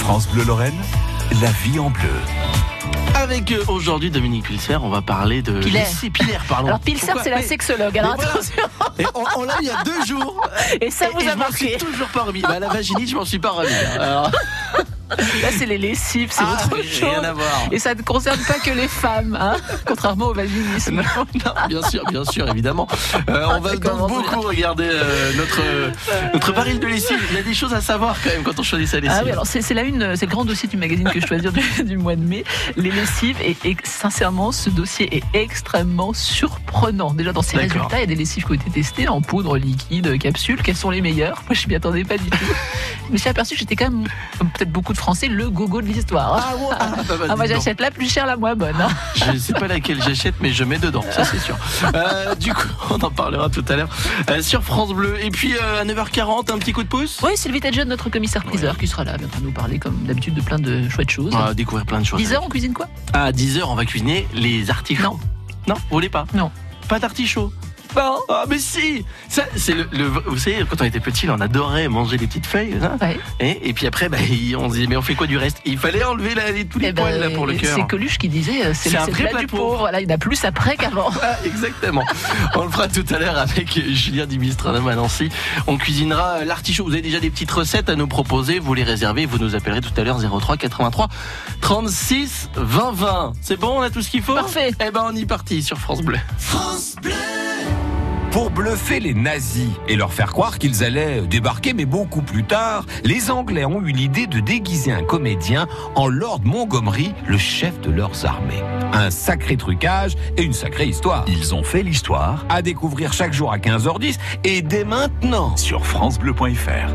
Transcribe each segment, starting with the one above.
France Bleu Lorraine, la vie en bleu. Avec aujourd'hui Dominique Pilser, on va parler de Pilser, pardon. Alors Pilser, c'est la sexologue. Alors attention. Et on l'a eu il y a 2 jours. Et ça vous a marqué. Je m'en suis toujours pas remis. La vaginite, je m'en suis pas remis. Alors... Là, c'est les lessives, c'est autre chose. Rien à voir. Et ça ne concerne pas que les femmes, hein, contrairement au vaginisme. Non, bien sûr, évidemment. On va donc beaucoup regarder notre baril de lessive. Il y a des choses à savoir quand même quand on choisit sa lessive. Ah oui, alors c'est le grand dossier du magazine que je choisis du mois de mai, les lessives. Et sincèrement, ce dossier est extrêmement surprenant. Déjà dans ses résultats, il y a des lessives qui ont été testées en poudre, liquide, capsule. Quelles sont les meilleures? Moi, je m'y attendais pas du tout. Mais je suis aperçu que j'étais quand même, comme peut-être beaucoup de Français, le gogo de l'histoire. Moi j'achète la plus chère, la moins bonne. Hein. Je ne sais pas laquelle j'achète, mais je mets dedans, ça c'est sûr. Du coup, on en parlera tout à l'heure sur France Bleu. Et puis à 9h40, un petit coup de pouce. Oui, Sylvie Tadjean, notre commissaire-priseur, qui sera là, viendra nous parler comme d'habitude de plein de chouettes choses. On va découvrir plein de choses. 10h, on cuisine quoi? À 10h, on va cuisiner les artichauts. Non, vous voulez pas? Non. Pas d'artichauts. Bon. Ah mais si, ça c'est vous savez, quand on était petit, on adorait manger les petites feuilles, hein, ouais. Et puis après on se disait mais on fait quoi du reste? Il fallait enlever tous les poils là pour le cœur. C'est Coluche qui disait c'est le plat du pauvre. Voilà, il y en a plus après qu'avant. Exactement. On le fera tout à l'heure avec Julien Dibistranum à Nancy. On cuisinera l'artichaut. Vous avez déjà des petites recettes à nous proposer, vous les réservez, vous nous appellerez tout à l'heure 03 83 36 20 20. C'est bon, on a tout ce qu'il faut? Parfait. Eh ben on y est parti sur France Bleu. France Bleu. Pour bluffer les nazis et leur faire croire qu'ils allaient débarquer, mais beaucoup plus tard, les Anglais ont eu l'idée de déguiser un comédien en Lord Montgomery, le chef de leurs armées. Un sacré trucage et une sacrée histoire. Ils ont fait l'histoire. À découvrir chaque jour à 15h10 et dès maintenant sur francebleu.fr.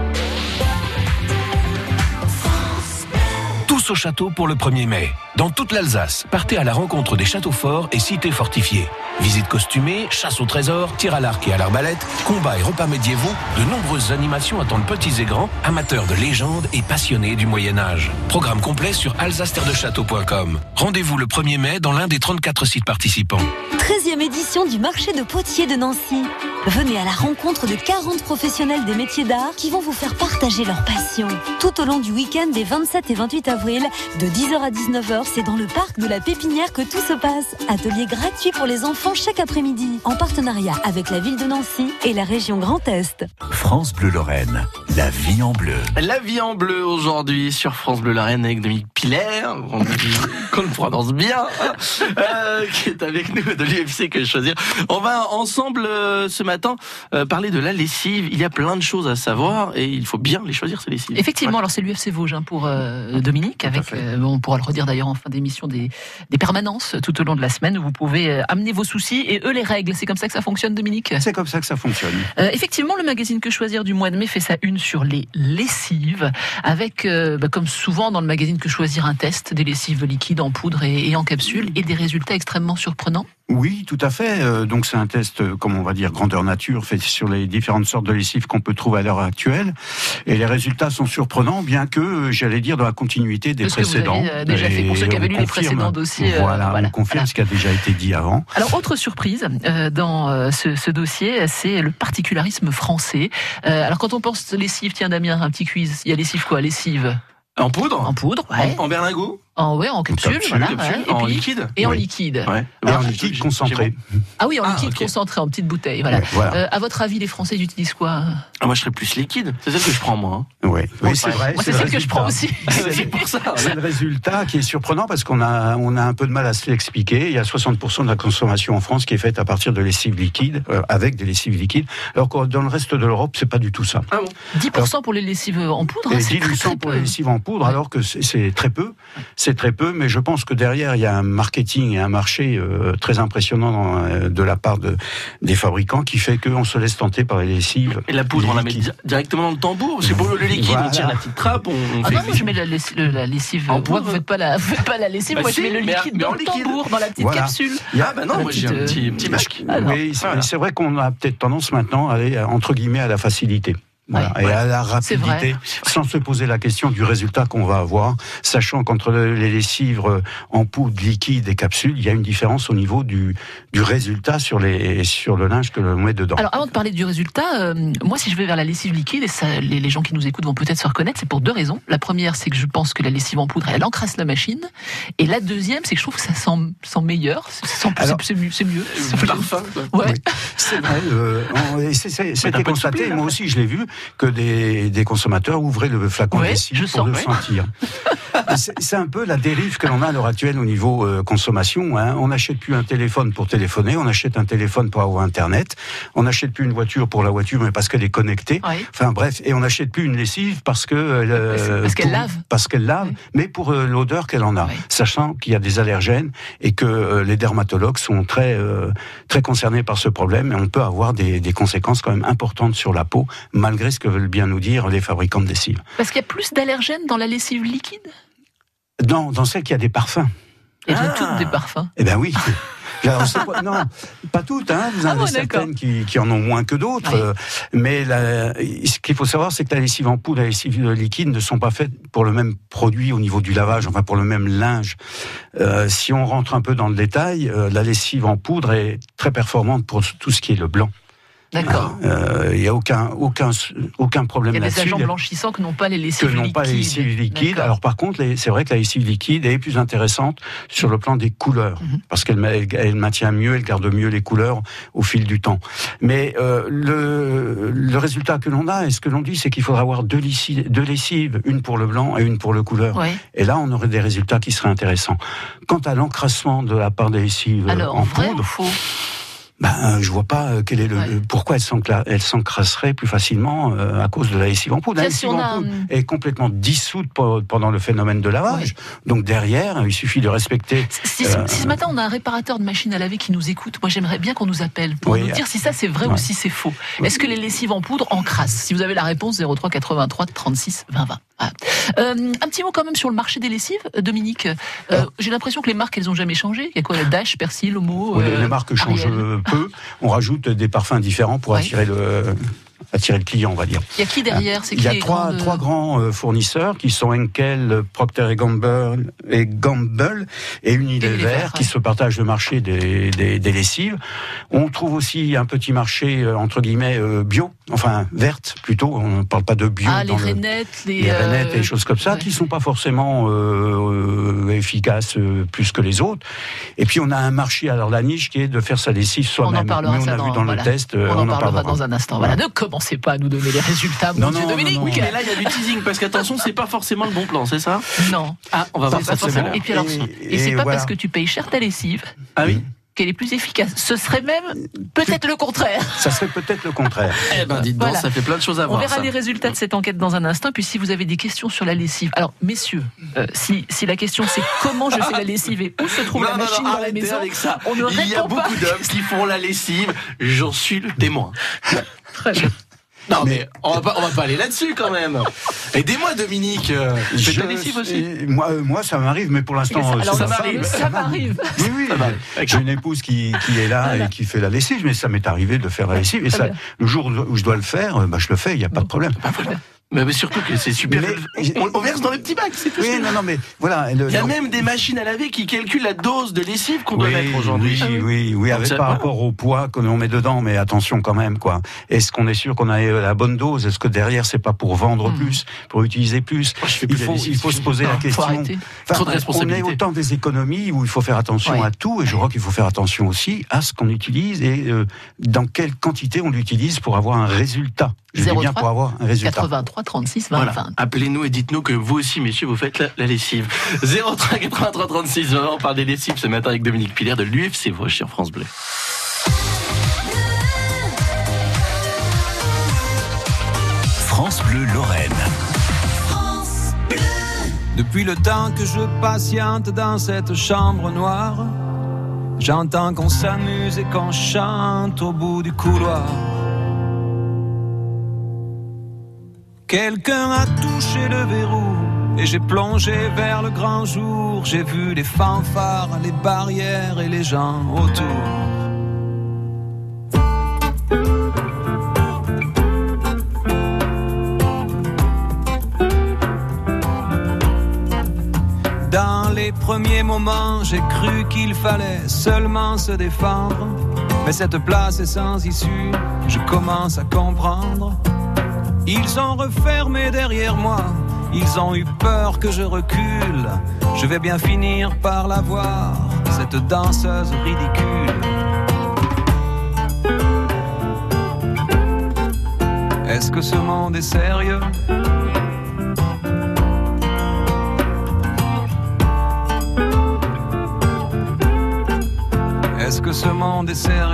Tous au château pour le 1er mai. Dans toute l'Alsace, partez à la rencontre des châteaux forts et cités fortifiées. Visites costumées, chasse au trésor, tir à l'arc et à l'arbalète, combats et repas médiévaux, de nombreuses animations attendent petits et grands, amateurs de légendes et passionnés du Moyen-Âge. Programme complet sur alsace-terre-de-château.com. Rendez-vous le 1er mai dans l'un des 34 sites participants. 13e édition du marché de Potiers de Nancy. Venez à la rencontre de 40 professionnels des métiers d'art qui vont vous faire partager leur passion. Tout au long du week-end des 27 et 28 avril, de 10h à 19h, c'est dans le parc de la Pépinière que tout se passe. Atelier gratuit pour les enfants chaque après-midi, en partenariat avec la ville de Nancy et la région Grand Est. France Bleu Lorraine, la vie en bleu. La vie en bleu aujourd'hui sur France Bleu Lorraine avec Dominique Pilser, qu'on le prononce bien, qui est avec nous de l'UFC Que Choisir. On va ensemble ce matin parler de la lessive. Il y a plein de choses à savoir et il faut bien les choisir, ces lessives. Effectivement, alors c'est l'UFC Vosges pour Dominique, avec on pourra le redire d'ailleurs en fin d'émission, des permanences tout au long de la semaine où vous pouvez amener vos soucis et eux les règles. C'est comme ça que ça fonctionne, Dominique? C'est comme ça que ça fonctionne. Effectivement, le magazine Que Choisir du mois de mai fait sa une sur les lessives, avec comme souvent dans le magazine Que Choisir, un test des lessives liquides en poudre et en capsule et des résultats extrêmement surprenants. Oui, tout à fait. Donc c'est un test, comme on va dire, grandeur nature, fait sur les différentes sortes de lessives qu'on peut trouver à l'heure actuelle. Et les résultats sont surprenants, bien que, j'allais dire, dans la continuité des précédents. Vous avez déjà fait pour ceux qui avaient lu les précédents dossiers. Voilà, on confirme ce qui a déjà été dit avant. Alors, autre surprise dans ce dossier, c'est le particularisme français. Alors, quand on pense lessive, tiens Damien, un petit quiz. Il y a lessive quoi? Lessive en poudre? En poudre, ouais. En berlingot? En capsule, voilà. Capsule. Ouais. En liquide? Et en liquide. Ouais. En liquide concentré. Ah oui, en liquide concentré, en petite bouteille. Voilà. Ouais, voilà. À votre avis, les Français utilisent quoi? Moi, je serais plus liquide. C'est celle que je prends, moi. Oui, c'est vrai. Moi, c'est celle que je prends aussi. C'est pour ça. C'est le résultat qui est surprenant parce qu'on a un peu de mal à se l'expliquer. Il y a 60% de la consommation en France qui est faite à partir de lessives liquides, avec des lessives liquides, alors que dans le reste de l'Europe, c'est pas du tout ça. Ah bon? 10% pour les lessives en poudre, et c'est 10% pour les lessives en poudre, alors que c'est très peu. C'est très peu, mais je pense que derrière, il y a un marketing et un marché très impressionnant de la part des fabricants qui fait qu'on se laisse tenter par les lessives. Et la poudre, on la met directement dans le tambour. C'est pour le liquide, voilà. On tire la petite trappe, on fait... Non, moi je mets la lessive en poudre. Vous faites pas la lessive, moi je mets le liquide dans le tambour, dans la petite capsule. Non, moi j'ai un petit masque. Oui, c'est vrai qu'on a peut-être tendance maintenant à aller, entre guillemets, à la facilité. Voilà. Et à la rapidité, sans se poser la question du résultat qu'on va avoir, sachant qu'entre les lessives en poudre, liquide et capsule, il y a une différence au niveau du résultat sur le linge que l'on met dedans. Alors, avant de parler du résultat, moi, si je vais vers la lessive liquide, et ça, les gens qui nous écoutent vont peut-être se reconnaître, c'est pour 2 raisons. La première, c'est que je pense que la lessive en poudre, elle encrasse la machine. Et la deuxième, c'est que je trouve que ça sent meilleur. C'est mieux. C'est plus parfum. Ouais. Oui, c'est vrai. C'était constaté, moi aussi je l'ai vu, que des consommateurs ouvraient le flacon de lessive pour le sentir. C'est un peu la dérive que l'on a à l'heure actuelle au niveau consommation. Hein. On n'achète plus un téléphone pour téléphoner, on achète un téléphone pour avoir Internet, on n'achète plus une voiture pour la voiture, mais parce qu'elle est connectée. Oui. Enfin bref, et on n'achète plus une lessive parce qu'elle lave, mais pour l'odeur qu'elle en a, sachant qu'il y a des allergènes et que les dermatologues sont très concernés par ce problème, et on peut avoir des conséquences quand même importantes sur la peau, malgré ce que veulent bien nous dire les fabricants de lessive. Parce qu'il y a plus d'allergènes dans la lessive liquide ? Non, dans celle qui a des parfums. Et toutes des parfums. Eh bien oui. Alors, non, pas toutes. Hein. Vous en avez certaines qui en ont moins que d'autres. Oui. Mais ce qu'il faut savoir, c'est que la lessive en poudre et la lessive liquide ne sont pas faites pour le même produit au niveau du lavage, enfin pour le même linge. Si on rentre un peu dans le détail, la lessive en poudre est très performante pour tout ce qui est le blanc. D'accord. Il n'y a aucun problème là-dessus. Il y a des agents blanchissants que n'ont pas les lessives liquides. Pas les lessives liquides. Alors par contre, c'est vrai que la lessive liquide est plus intéressante sur le plan des couleurs, parce qu'elle maintient mieux, elle garde mieux les couleurs au fil du temps. Mais le résultat que l'on a, et ce que l'on dit, c'est qu'il faudra avoir deux lessives, une pour le blanc et une pour le couleur. Oui. Et là, on aurait des résultats qui seraient intéressants. Quant à l'encrassement de la part des lessives en poudre, faux. Je vois pas pourquoi elle s'encrasserait plus facilement à cause de la lessive en poudre. La lessive en poudre est complètement dissoute pendant le phénomène de lavage. Donc derrière, il suffit de respecter... Si ce matin on a un réparateur de machine à laver qui nous écoute, moi j'aimerais bien qu'on nous appelle pour nous dire si ça c'est vrai ou si c'est faux. Est-ce que les lessives en poudre encrassent ? Si vous avez la réponse, 03 83 36 20 20. Un petit mot quand même sur le marché des lessives, Dominique. J'ai l'impression que les marques, elles ont jamais changé. Il y a quoi, Dash, Persil, Homo, les marques changent peu. On rajoute des parfums différents pour attirer le client, on va dire. Il y a qui derrière ? Il y a trois grands fournisseurs qui sont Henkel, Procter & Gamble et Unilever qui se partagent le marché des lessives. On trouve aussi un petit marché entre guillemets bio, enfin verte plutôt. On ne parle pas de bio. Les rainettes, les rainettes et des choses comme ça qui sont pas forcément efficaces plus que les autres. Et puis on a un marché, alors la niche qui est de faire sa lessive soi-même. On en parlera. Mais on a vu dans le test. On en parlera dans un instant. Voilà. Ne commencez pas à nous donner les résultats, mon Dieu, Dominique. Oui, mais là il y a du teasing parce qu'attention, c'est pas forcément le bon plan, c'est ça ? Non. On va voir ça. Et puis alors, c'est pas parce que tu payes cher ta lessive. Ah oui. Qu'elle est plus efficace. Ce serait même peut-être le contraire. Ça serait peut-être le contraire. Dites donc, ça fait plein de choses à voir. On verra les résultats de cette enquête dans un instant. Puis si vous avez des questions sur la lessive. Alors, messieurs, si la question c'est comment je fais la lessive et où se trouve la machine dans la maison, avec ça. On ne répond pas. Il y a beaucoup d'hommes qui font la lessive. J'en suis le témoin. Très bien. Non mais on va pas aller là-dessus quand même. Aidez-moi Dominique. Tu fais ta lessive aussi ? Moi ça m'arrive, mais pour l'instant ça m'arrive. Oui. J'ai une épouse qui est là et qui fait la lessive, mais ça m'est arrivé de faire la lessive. Et ça, le jour où je dois le faire, je le fais. Il n'y a pas de problème. Mais surtout que c'est super. On verse dans les petits bacs, c'est tout. Oui, non, mais voilà. Il y a même des machines à laver qui calculent la dose de lessive qu'on doit mettre aujourd'hui. Oui, par rapport au poids que l'on met dedans, mais attention quand même, quoi. Est-ce qu'on est sûr qu'on a la bonne dose ? Est-ce que derrière c'est pas pour vendre plus, pour utiliser plus ? Il faut se poser la question. Trop de responsabilité. On est autant des économies où il faut faire attention à tout, et je crois qu'il faut faire attention aussi à ce qu'on utilise et dans quelle quantité on l'utilise pour avoir un résultat. Je dis bien pour avoir un résultat. 83 36 20 20. Appelez-nous et dites-nous que vous aussi, messieurs, vous faites la lessive. 03 83 36 20. On parle des lessives ce matin avec Dominique Piller de l'UFC Vosges sur France Bleu. France Bleu Lorraine. Depuis le temps que je patiente dans cette chambre noire, j'entends qu'on s'amuse et qu'on chante au bout du couloir. Quelqu'un a touché le verrou et j'ai plongé vers le grand jour. J'ai vu les fanfares, les barrières et les gens autour. les premiers moments, j'ai cru qu'il fallait seulement se défendre. Mais cette place est sans issue, je commence à comprendre. Ils ont refermé derrière moi, ils ont eu peur que je recule. Je vais bien finir par la voir, cette danseuse ridicule. Est-ce que ce monde est sérieux ? Est-ce que ce monde est sérieux ?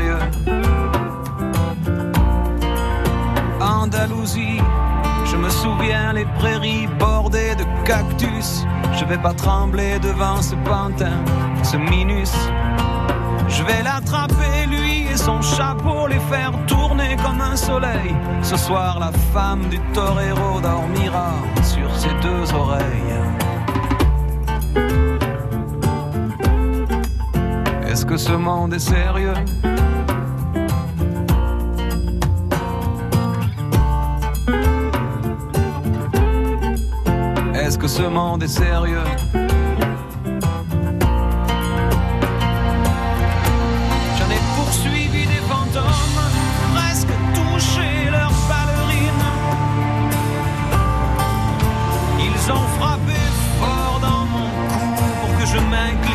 Andalousie, je me souviens les prairies bordées de cactus. Je vais pas trembler devant ce pantin, ce minus. Je vais l'attraper lui et son chapeau, les faire tourner comme un soleil. Ce soir la femme du torero dormira sur ses deux oreilles. Est-ce que ce monde est sérieux ? Est-ce que ce monde est sérieux ? J'en ai poursuivi des fantômes, presque touché leurs ballerines. Ils ont frappé fort dans mon cou pour que je m'incline.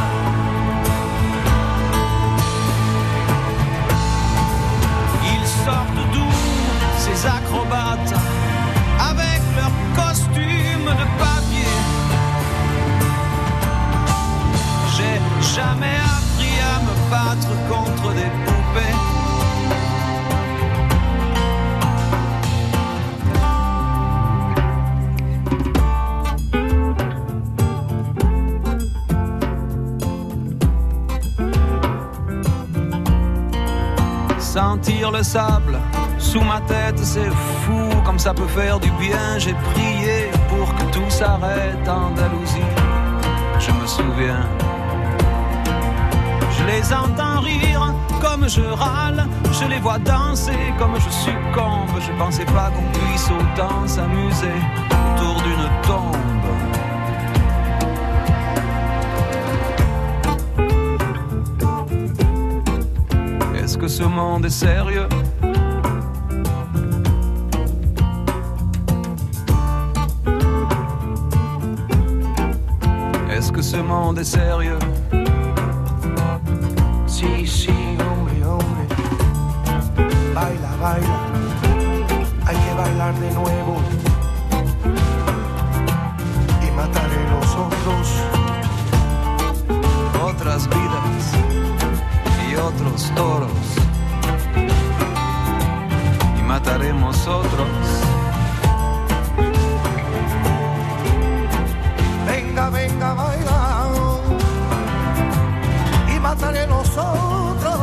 Sortent d'où ces acrobates avec leurs costumes de papier. J'ai jamais appris à me battre contre des poupées. Sentir le sable sous ma tête, c'est fou comme ça peut faire du bien. J'ai prié pour que tout s'arrête, Andalousie, je me souviens. Je les entends rire comme je râle, je les vois danser comme je succombe. Je pensais pas qu'on puisse autant s'amuser autour d'une tombe. Est-ce que ce monde est sérieux ? Est-ce que ce monde est sérieux ? Sí, sí, hombre, hombre. Baila, baila. Hay que bailar de nuevo. Y mataré los otros. Otras vidas. Otros toros y mataremos otros. Venga, venga, baila y mataré los otros.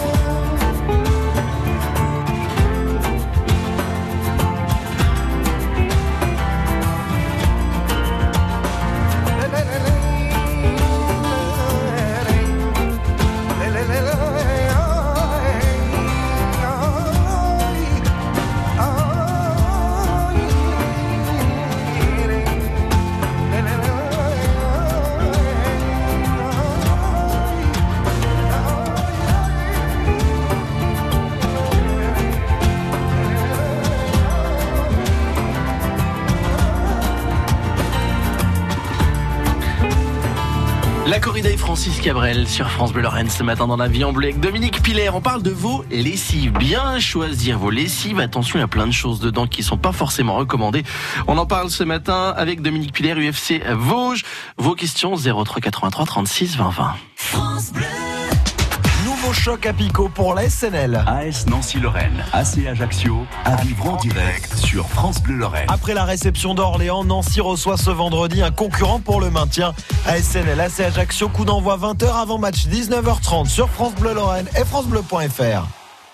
La corrida et Francis Cabrel sur France Bleu Lorraine ce matin dans la vie en bleu avec Dominique Piller. On parle de vos lessives. Bien choisir vos lessives. Attention, il y a plein de choses dedans qui sont pas forcément recommandées. On en parle ce matin avec Dominique Piller, UFC Vosges. Vos questions 03 83 36 20 20. France Bleu. Nouveau choc à Pico pour la SNL. AS Nancy-Lorraine, AC Ajaccio, à vivre en direct sur France Bleu Lorraine. Après la réception d'Orléans, Nancy reçoit ce vendredi un concurrent pour le maintien. ASNL, AC Ajaccio, coup d'envoi 20h avant match 19h30 sur France Bleu Lorraine et francebleu.fr.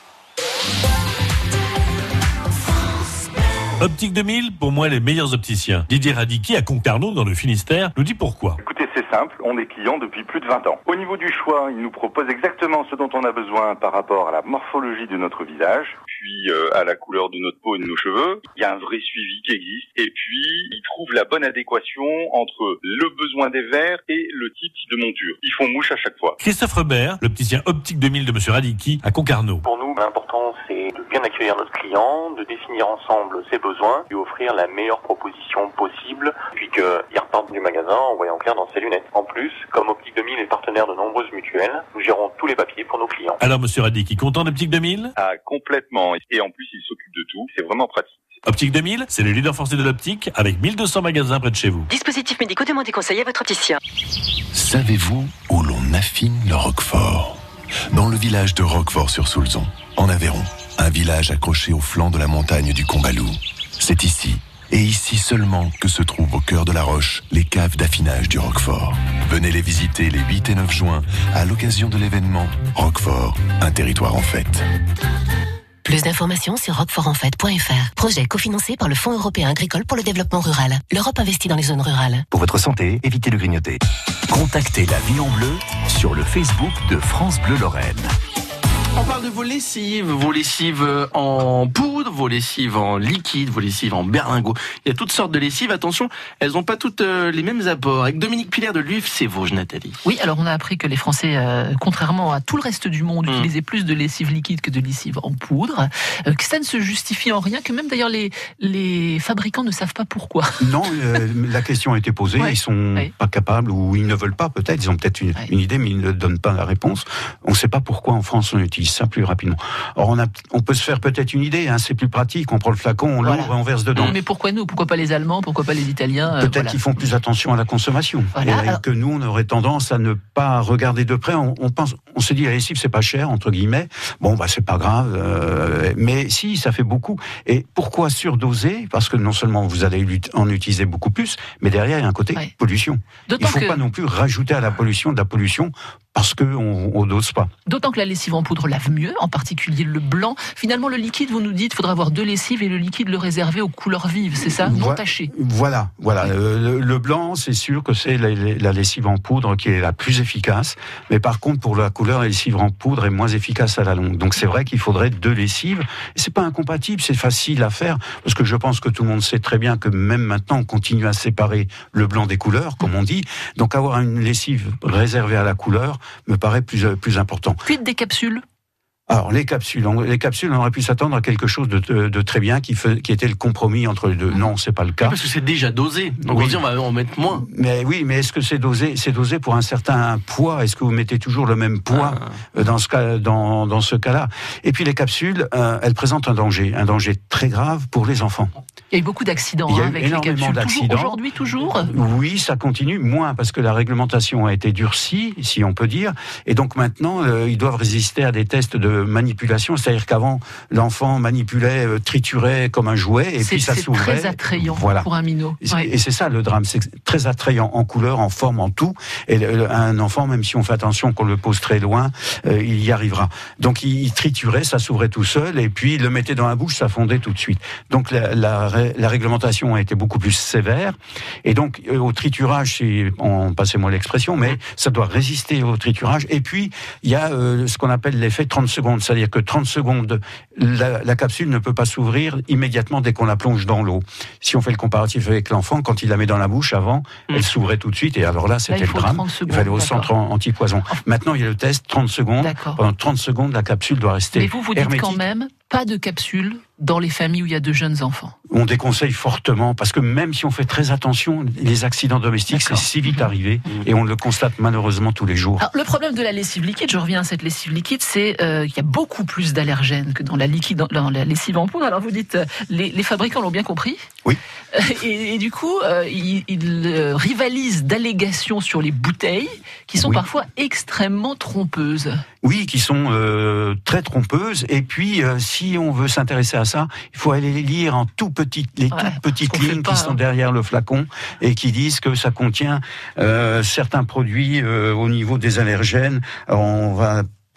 Optique 2000, pour moi les meilleurs opticiens. Didier Radicki à Concarneau dans le Finistère nous dit pourquoi. Écoutez, c'est simple, on est clients depuis plus de 20 ans. Au niveau du choix, il nous propose exactement ce dont on a besoin par rapport à la morphologie de notre visage. puis à la couleur de notre peau et de nos cheveux. Il y a un vrai suivi qui existe. Et puis, ils trouvent la bonne adéquation entre le besoin des verres et le type de monture. Ils font mouche à chaque fois. Christophe Rebert, l'opticien Optique 2000 de Monsieur Radicki à Concarneau. Pour nous, l'important, c'est de bien accueillir notre client, de définir ensemble ses besoins, lui offrir la meilleure proposition possible, puis qu'il reparte du magasin en voyant clair dans ses lunettes. En plus, comme Optique 2000 est partenaire de nombreuses mutuelles, nous gérons tous les papiers pour nos clients. Alors, Monsieur Radicki, content d'Optique 2000? Ah, complètement. Et en plus, il s'occupe de tout. C'est vraiment pratique. Optique 2000, c'est le leader français de l'optique avec 1200 magasins près de chez vous. Dispositifs médicaux, demandez conseil à votre opticien. Savez-vous où l'on affine le roquefort? Dans le village de Roquefort-sur-Soulzon, en Aveyron, un village accroché au flanc de la montagne du Combalou. C'est ici, et ici seulement, que se trouvent au cœur de la roche les caves d'affinage du roquefort. Venez les visiter les 8 et 9 juin à l'occasion de l'événement Roquefort, un territoire en fête. Plus d'informations sur roquefortenfête.fr. Projet cofinancé par le Fonds européen agricole pour le développement rural. L'Europe investit dans les zones rurales. Pour votre santé, évitez le grignoter. Contactez la Vie en Bleu sur le Facebook de France Bleu Lorraine. On parle de vos lessives en poudre, vos lessives en liquide, vos lessives en berlingot. Il y a toutes sortes de lessives. Attention, elles n'ont pas toutes les mêmes apports. Avec Dominique Pilaire de l'UFC Vosges, Nathalie. Oui, alors on a appris que les Français, contrairement à tout le reste du monde, utilisaient plus de lessive liquide que de lessive en poudre. Que ça ne se justifie en rien, que même d'ailleurs les fabricants ne savent pas pourquoi. Non, la question a été posée. Ils sont pas capables ou ils ne veulent pas peut-être. Ils ont peut-être une idée, mais ils ne donnent pas la réponse. On ne sait pas pourquoi en France on utilise ça plus rapidement. Or, on peut se faire peut-être une idée, c'est plus pratique, on prend le flacon, on l'ouvre et on verse dedans. Mais pourquoi nous? Pourquoi pas les Allemands? Pourquoi pas les Italiens? Peut-être qu'ils font plus attention à la consommation. Et que nous, on aurait tendance à ne pas regarder de près. On se dit, la lessive, c'est pas cher, entre guillemets. Bon, c'est pas grave. Mais si, ça fait beaucoup. Et pourquoi surdoser? Parce que non seulement vous allez en utiliser beaucoup plus, mais derrière, il y a un côté pollution. Il ne faut pas non plus rajouter à la pollution de la pollution parce qu'on dose pas. D'autant que la lessive en poudre lave mieux, en particulier le blanc. Finalement, le liquide, vous nous dites, il faudra avoir 2 lessives et le liquide le réserver aux couleurs vives, c'est ça? Non tachées. Voilà. Le blanc, c'est sûr que c'est la lessive en poudre qui est la plus efficace. Mais par contre, pour la couleur, la lessive en poudre est moins efficace à la longue. Donc c'est vrai qu'il faudrait 2 lessives. C'est pas incompatible, c'est facile à faire. Parce que je pense que tout le monde sait très bien que même maintenant, on continue à séparer le blanc des couleurs, comme on dit. Donc avoir une lessive réservée à la couleur me paraît plus important. Puis des capsules. Alors les capsules, on aurait pu s'attendre à quelque chose de très bien qui était le compromis entre les deux. Non, c'est pas le cas. Parce que c'est déjà dosé. Donc on dit on va en mettre moins. Mais oui, mais est-ce que c'est dosé? C'est dosé pour un certain poids. Est-ce que vous mettez toujours le même poids dans ce cas-là? Et puis les capsules, elles présentent un danger très grave pour les enfants. Il y a eu beaucoup d'accidents avec les capsules. Aujourd'hui, toujours. Oui, ça continue. Moins parce que la réglementation a été durcie, si on peut dire. Et donc maintenant, ils doivent résister à des tests de manipulation. C'est-à-dire qu'avant, l'enfant manipulait, triturait comme un jouet, et puis ça s'ouvrait. C'est très attrayant pour un minot. Et c'est ça le drame. C'est très attrayant en couleur, en forme, en tout. Et un enfant, même si on fait attention qu'on le pose très loin, il y arrivera. Donc il triturait, ça s'ouvrait tout seul, et puis il le mettait dans la bouche, ça fondait tout de suite. Donc la réglementation a été beaucoup plus sévère, et donc au triturage, passez-moi l'expression, mais ça doit résister au triturage. Et puis il y a ce qu'on appelle l'effet 30 secondes, c'est-à-dire que 30 secondes, la capsule ne peut pas s'ouvrir immédiatement dès qu'on la plonge dans l'eau. Si on fait le comparatif avec l'enfant, quand il la met dans la bouche avant, elle s'ouvrait tout de suite, et alors là c'était le drame. Il fallait au centre anti-poison. Maintenant il y a le test 30 secondes. Pendant 30 secondes, la capsule doit rester hermétique. Mais vous dites quand même pas de capsule dans les familles où il y a de jeunes enfants. On déconseille fortement, parce que même si on fait très attention, les accidents domestiques, c'est si vite arrivé, et on le constate malheureusement tous les jours. Alors, le problème de la lessive liquide, je reviens à cette lessive liquide, c'est qu'il y a beaucoup plus d'allergènes que dans la lessive en poudre. Alors vous dites, les fabricants l'ont bien compris. Oui. Et du coup, ils rivalisent d'allégations sur les bouteilles, qui sont parfois extrêmement trompeuses. Oui, qui sont très trompeuses. Et puis, si on veut s'intéresser à ça, il faut aller lire en toutes petites lignes qui sont derrière le flacon et qui disent que ça contient certains produits au niveau des allergènes. On va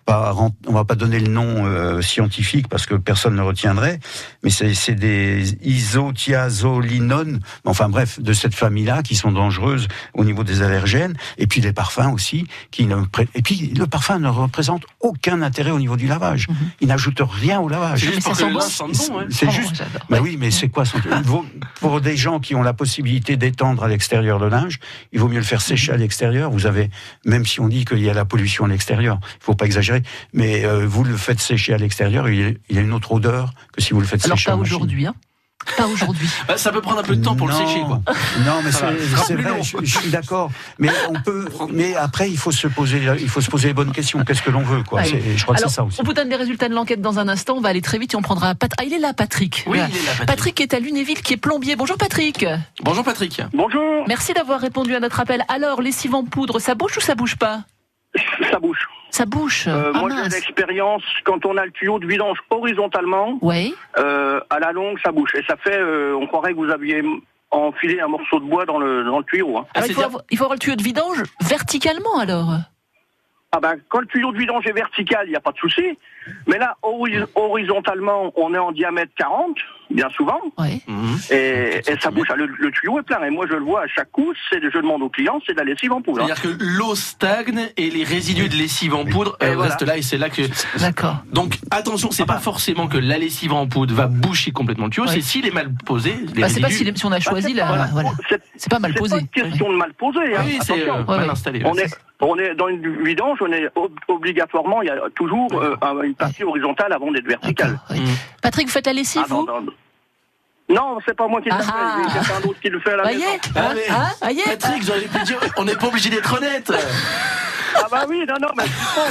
on va pas donner le nom scientifique parce que personne ne retiendrait, mais c'est des isothiazolinones, enfin bref, de cette famille-là qui sont dangereuses au niveau des allergènes, et puis les parfums aussi, et puis le parfum ne représente aucun intérêt au niveau du lavage. Il n'ajoute rien au lavage. C'est juste pour que le linge sente bon, ouais. C'est juste. Bah oui, mais c'est quoi pour des gens qui ont la possibilité d'étendre à l'extérieur le linge, il vaut mieux le faire sécher à l'extérieur. Vous avez, même si on dit qu'il y a la pollution à l'extérieur, il faut pas exagérer, mais vous le faites sécher à l'extérieur, il a une autre odeur que si vous le faites sécher à la machine. Aujourd'hui, hein. Pas aujourd'hui. Ça peut prendre un peu de temps pour le sécher, quoi. Non, mais c'est vrai, je suis d'accord. Mais mais après, il faut se poser les bonnes questions. Qu'est-ce que l'on veut, quoi. Ouais. Je crois que c'est ça aussi. On vous donne les résultats de l'enquête dans un instant. On va aller très vite et on prendra il est là, Patrick. Oui, il est là, Patrick. Patrick est à Lunéville, qui est plombier. Bonjour, Patrick. Bonjour, Patrick. Bonjour. Merci d'avoir répondu à notre appel. Alors, lessive en poudre, ça bouge ou ça bouge pas? Ça bouge. Ça bouge. Moi, j'ai l'expérience, quand on a le tuyau de vidange horizontalement, à la longue, ça bouge. Et ça fait, on croirait que vous aviez enfilé un morceau de bois dans le tuyau. Hein. Alors, il faut avoir le tuyau de vidange verticalement, alors. Ah ben, quand le tuyau de vidange est vertical, il n'y a pas de souci. Mais là, horizontalement, on est en diamètre 40, bien souvent. Ouais. Et ça bouge. Le tuyau est plein. Et moi, je le vois à chaque coup. Je demande aux clients, c'est de la lessive en poudre. C'est-à-dire que l'eau stagne et les résidus de lessive en poudre restent là. Et c'est là que... D'accord. Donc, attention, c'est pas forcément que la lessive en poudre va boucher complètement le tuyau. C'est s'il est mal posé. C'est pas si on a choisi voilà. C'est pas mal posé. C'est pas une question de mal posé. Hein. Oui, c'est mal installé. On est dans une vidange, on est obligatoirement, il y a toujours une partie horizontale avant d'être verticale. Patrick, vous faites la lessive, vous ? Non, c'est pas moi qui le fais, c'est quelqu'un d'autre qui le fait à la maison. Patrick, vous auriez pu dire, on n'est pas obligé d'être honnête. Ah bah oui, non, mais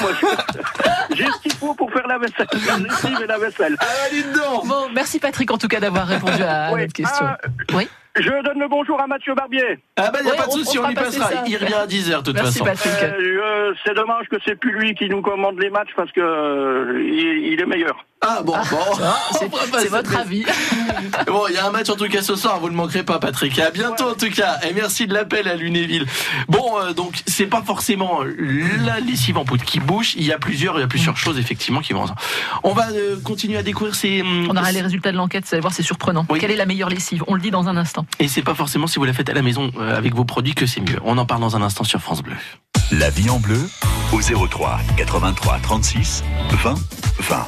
j'ai ce qu'il faut pour faire la vaisselle, la lessive et la vaisselle. Ah bah dites donc. Bon, merci Patrick en tout cas d'avoir répondu à notre question. Oui. Je donne le bonjour à Mathieu Barbier. Ah bah il n'y a pas de souci, on y passera. Il revient à 10h de toute façon. Merci Patrick. C'est dommage que c'est plus lui qui nous commande les matchs parce que il est meilleur. Ah bon. C'est votre avis. Bon, il y a un match en tout cas ce soir, vous ne manquerez pas Patrick. À bientôt en tout cas. Et merci de l'appel à Lunéville. Bon, donc c'est pas forcément la lessive en poudre qui bouge. Il y a plusieurs choses effectivement qui vont. On va continuer à découvrir ces. On aura les résultats de l'enquête. Vous allez voir, c'est surprenant. Oui. Quelle est la meilleure lessive ? On le dit dans un instant. Et c'est pas forcément si vous la faites à la maison avec vos produits que c'est mieux. On en parle dans un instant sur France Bleu. La vie en bleu au 03 83 36 20 20.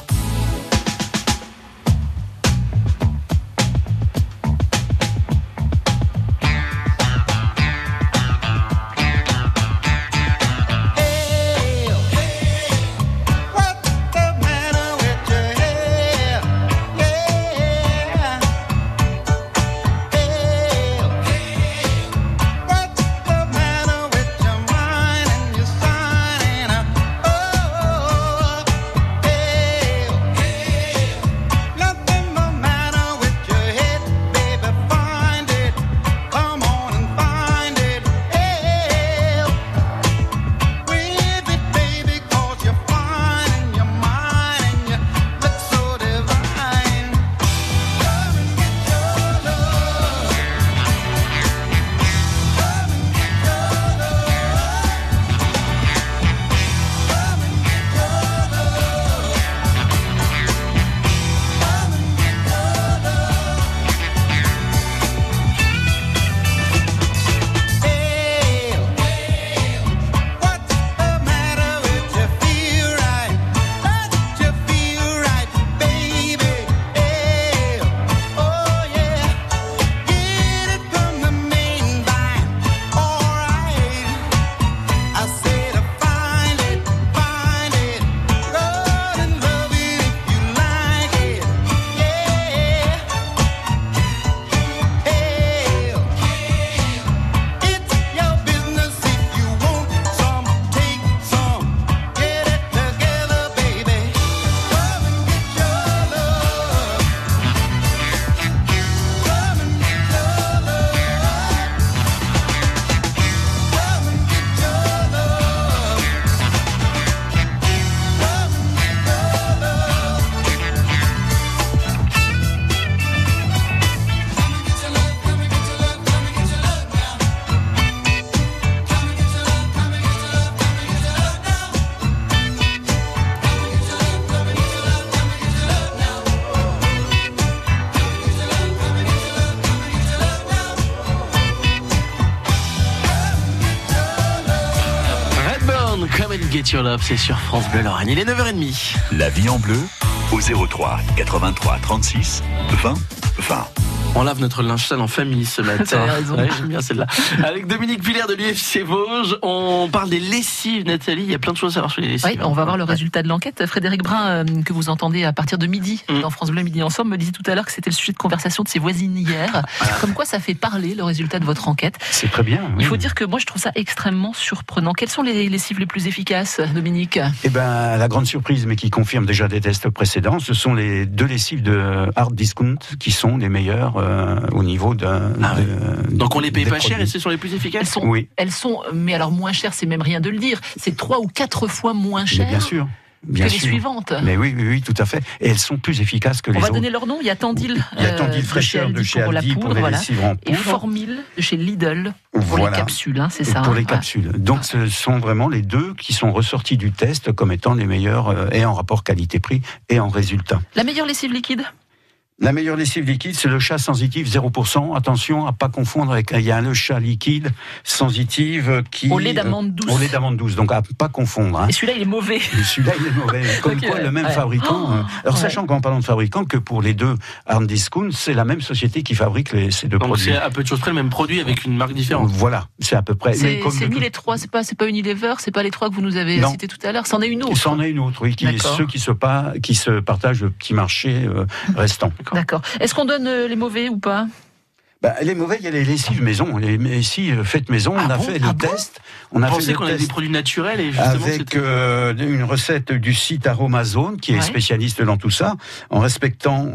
Come and Get Your Love, c'est sur France Bleu Lorraine. Il est 9h30. La vie en bleu au 03 83 36 20 20. On lave notre linge sale en famille ce matin. T'as raison. Ouais, j'aime bien celle-là. Avec Dominique Piller de l'UFC Vosges, on parle des lessives, Nathalie. Il y a plein de choses à savoir sur les lessives. Oui, on va voir le résultat de l'enquête. Frédéric Brun, que vous entendez à partir de midi dans France Bleu Midi Ensemble, me disait tout à l'heure que c'était le sujet de conversation de ses voisines hier. Comme quoi ça fait parler le résultat de votre enquête. C'est très bien. Oui. Il faut dire que moi je trouve ça extrêmement surprenant. Quelles sont les lessives les plus efficaces, Dominique ? Eh ben, la grande surprise, mais qui confirme déjà des tests précédents, ce sont les 2 lessives de Hard Discount qui sont les meilleures au niveau donc on les paye pas cher et ce sont les plus efficaces. Elles sont, mais alors moins chères, c'est même rien de le dire. C'est 3 ou 4 fois moins cher. Mais bien sûr. Que les suivantes. Mais oui, tout à fait. Et elles sont plus efficaces que les autres. On va donner leur nom. Il y a Tandil, fraîcheur de chez Aldi pour les lessives en poudre. Et Formil de chez Lidl pour les capsules. C'est ça. Pour les capsules. Donc ce sont vraiment les 2 qui sont ressortis du test comme étant les meilleurs et en rapport qualité-prix et en résultat. La meilleure lessive liquide ? La meilleure lessive liquide, c'est le chat sensitive 0%. Attention à pas confondre avec, il y a le chat liquide sensitive qui... Au lait d'amande douce. Au lait d'amande douce, donc à pas confondre. Hein. Et celui-là, il est mauvais. Celui-là, il est mauvais. Comme quoi, le même fabricant... alors, sachant qu'en parlant de fabricant, que pour les 2 Hard Discount, c'est la même société qui fabrique ces 2 produits. Donc c'est à peu de choses près le même produit avec une marque différente. Voilà, c'est à peu près... C'est ni les 3, c'est pas Unilever, c'est pas les 3 que vous nous avez cités tout à l'heure, c'en est une autre. C'en est une autre, oui, ceux qui se partagent le petit marché restant. D'accord. Est-ce qu'on donne les mauvais ou pas ? Les mauvais, il y a les lessives maison. Les lessives faites maison, on a fait le test. On pensait qu'on avait des produits naturels et justement avec une recette du site Aromazone qui est spécialiste dans tout ça, en respectant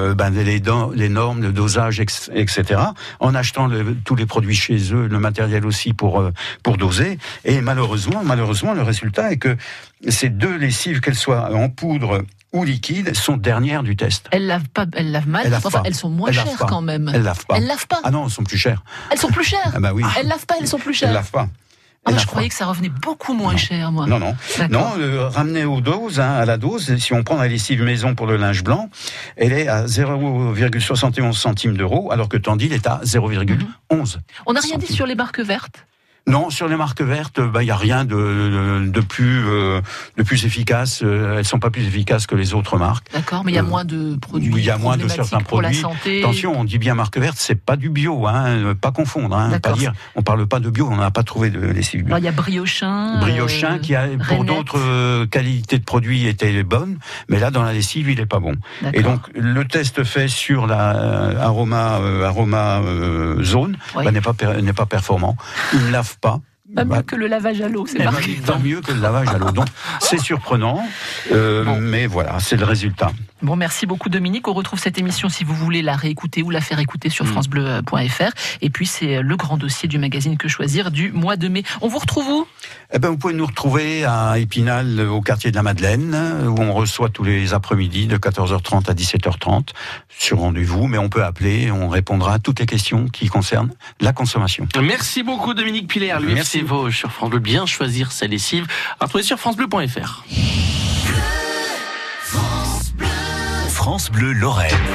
les normes, le dosage, etc. En achetant tous les produits chez eux, le matériel aussi pour doser. Et malheureusement, le résultat est que ces 2 lessives, qu'elles soient en poudre ou liquides, sont dernières du test. Elles lavent mal. Elles sont moins chères quand même. Elles lavent pas. Elles lavent pas. Ah non, elles sont plus chères. Elles sont plus chères. Ah bah oui. Elles lavent pas, elles sont plus chères. Elles lavent pas. Je croyais que ça revenait beaucoup moins cher, moi. Non. Ramener aux doses, à la dose, si on prend la lessive maison pour le linge blanc, elle est à 0,71 centimes d'euros, alors que Tandil est à 0,11. On n'a rien dit sur les marques vertes ? Non, sur les marques vertes, il y a rien de plus efficace. Elles sont pas plus efficaces que les autres marques. D'accord, mais il y a moins de produits. Il y a moins de certains pour produits. La santé. Attention, on dit bien marque verte, c'est pas du bio, pas confondre. On parle pas de bio, on n'a pas trouvé de lessive bio. Alors il y a Briochin. Briochin qui a pour d'autres qualités de produits était bonne, mais là dans la lessive il est pas bon. Et donc le test fait sur la aroma zone n'est pas performant. Il ne lave pas. Pas mieux que le lavage à l'eau, c'est marqué. Pas mieux que le lavage à l'eau. Donc, c'est surprenant, mais voilà, c'est le résultat. Bon, merci beaucoup Dominique. On retrouve cette émission si vous voulez la réécouter ou la faire écouter sur francebleu.fr. Et puis, c'est le grand dossier du magazine Que Choisir du mois de mai. On vous retrouve où ? Vous pouvez nous retrouver à Épinal, au quartier de la Madeleine, où on reçoit tous les après-midi de 14h30 à 17h30 sur rendez-vous. Mais on peut appeler, on répondra à toutes les questions qui concernent la consommation. Merci beaucoup Dominique Piller. Merci Vosges sur France Bleu. Bien choisir sa lessive. À retrouver sur francebleu.fr. France Bleu Lorraine.